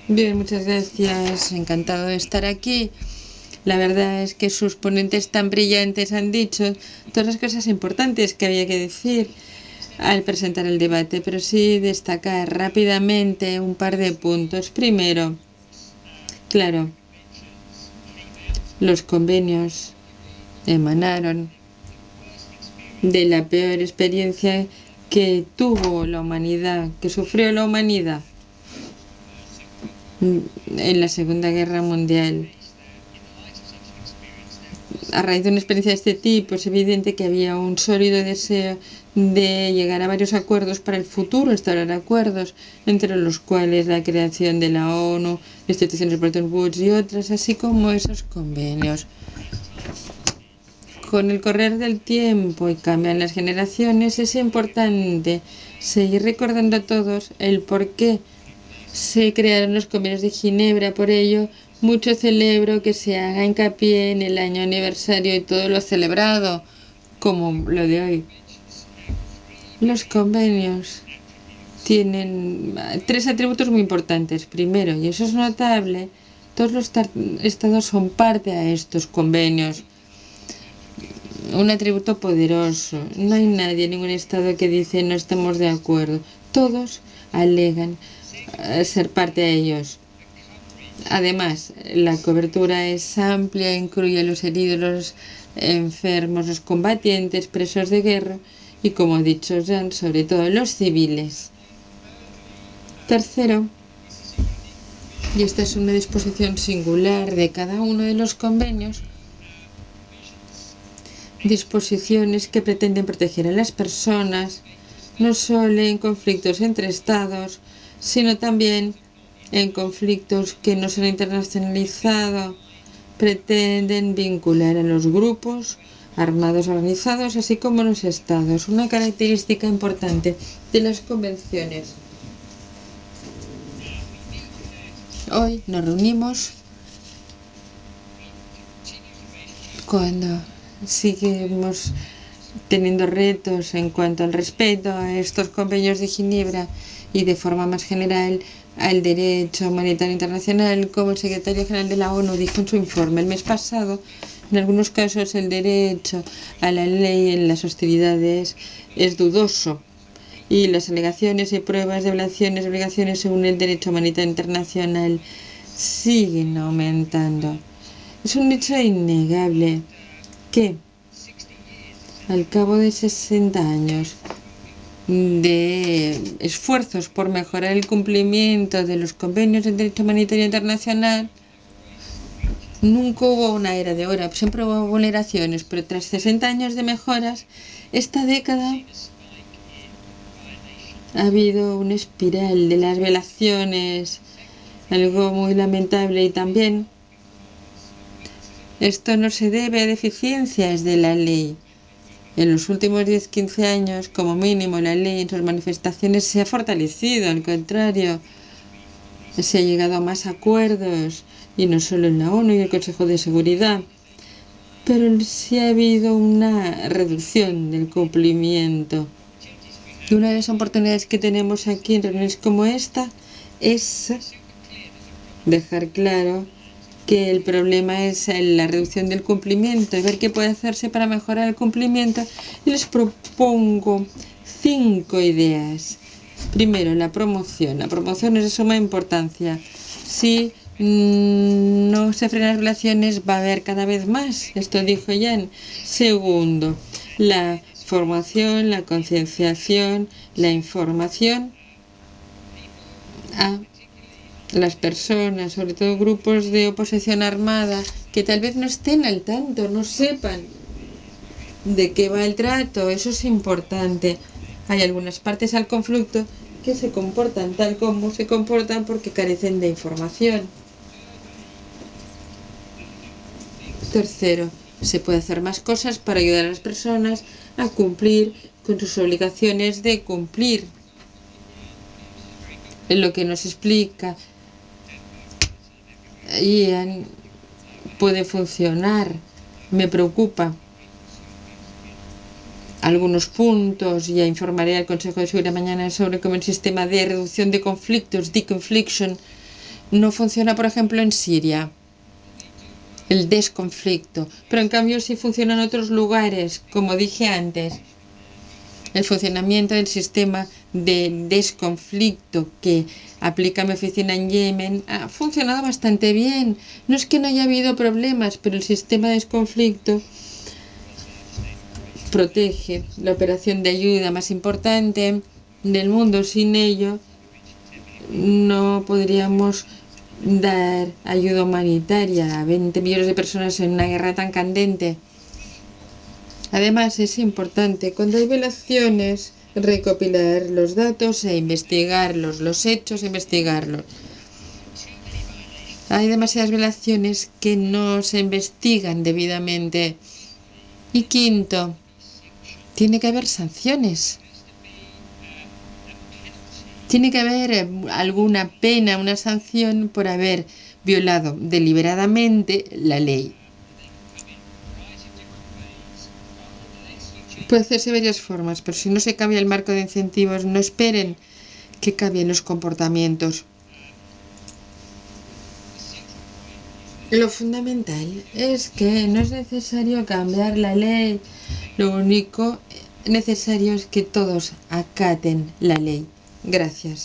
Bien, muchas gracias. Encantado de estar aquí. La verdad es que sus ponentes tan brillantes han dicho todas las cosas importantes que había que decir al presentar el debate, pero sí destacar rápidamente un par de puntos. Primero, claro, los convenios emanaron de la peor experiencia que tuvo la humanidad, que sufrió la humanidad en la Segunda Guerra Mundial. A raíz de una experiencia de este tipo, es evidente que había un sólido deseo de llegar a varios acuerdos para el futuro, instaurar acuerdos, entre los cuales la creación de la ONU, la institución de Bretton Woods y otras, así como esos convenios. Con el correr del tiempo y cambian las generaciones, es importante seguir recordando a todos el por qué se crearon los convenios de Ginebra. Por ello, mucho celebro que se haga hincapié en el año aniversario y todo lo celebrado, como lo de hoy. Los convenios tienen tres atributos muy importantes. Primero, y eso es notable, todos los estados son parte a estos convenios. Un atributo poderoso. No hay nadie, ningún estado que dice no estamos de acuerdo. Todos alegan ser parte de ellos. Además, la cobertura es amplia, incluye a los heridos, los enfermos, los combatientes, presos de guerra y, como ha dicho Jan, sobre todo los civiles. Tercero, y esta es una disposición singular de cada uno de los convenios, disposiciones que pretenden proteger a las personas no solo en conflictos entre estados, sino también en conflictos que no se han internacionalizado, pretenden vincular a los grupos armados organizados, así como a los estados. Una característica importante de las convenciones. Hoy nos reunimos cuando seguimos teniendo retos en cuanto al respeto a estos convenios de Ginebra y de forma más general al derecho humanitario internacional, como el secretario general de la ONU dijo en su informe el mes pasado. En algunos casos el derecho a la ley en las hostilidades es dudoso y las alegaciones y pruebas de violaciones y obligaciones según el derecho humanitario internacional siguen aumentando. Es un hecho innegable que al cabo de 60 años de esfuerzos por mejorar el cumplimiento de los convenios del derecho humanitario internacional, nunca hubo una era de oro, siempre hubo vulneraciones, pero tras 60 años de mejoras, esta década ha habido una espiral de las violaciones, algo muy lamentable, y también esto no se debe a deficiencias de la ley. En los últimos 10-15 años, como mínimo, la ley en sus manifestaciones se ha fortalecido, al contrario, se ha llegado a más acuerdos, y no solo en la ONU y el Consejo de Seguridad, pero sí ha habido una reducción del cumplimiento. Y una de las oportunidades que tenemos aquí en reuniones como esta es dejar claro que el problema es la reducción del cumplimiento y ver qué puede hacerse para mejorar el cumplimiento. Y les propongo 5 ideas. Primero, la promoción. La promoción es de suma importancia. Si no se frenan las relaciones, va a haber cada vez más. Esto dijo Jan. Segundo, la formación, la concienciación, la información a las personas, sobre todo grupos de oposición armada, que tal vez no estén al tanto, no sepan de qué va el trato. Eso es importante. Hay algunas partes al conflicto que se comportan tal como se comportan porque carecen de información. Tercero, se puede hacer más cosas para ayudar a las personas a cumplir con sus obligaciones de cumplir. En lo que nos explica Ian puede funcionar. Me preocupa algunos puntos. Ya informaré al Consejo de Seguridad mañana sobre cómo el sistema de reducción de conflictos, deconfliction, No funciona, por ejemplo, en Siria, el desconflicto, pero en cambio sí funciona en otros lugares, como dije antes. El funcionamiento del sistema de desconflicto que aplica mi oficina en Yemen ha funcionado bastante bien. No es que no haya habido problemas, pero el sistema de desconflicto protege la operación de ayuda más importante del mundo. Sin ello, no podríamos dar ayuda humanitaria a 20 millones de personas en una guerra tan candente. Además, es importante cuando hay violaciones recopilar los datos e investigarlos, los hechos e investigarlos. Hay demasiadas violaciones que no se investigan debidamente. Y quinto, tiene que haber sanciones. Tiene que haber alguna pena, una sanción por haber violado deliberadamente la ley. Puede hacerse de varias formas, pero si no se cambia el marco de incentivos, no esperen que cambien los comportamientos. Lo fundamental es que no es necesario cambiar la ley, lo único necesario es que todos acaten la ley. Gracias.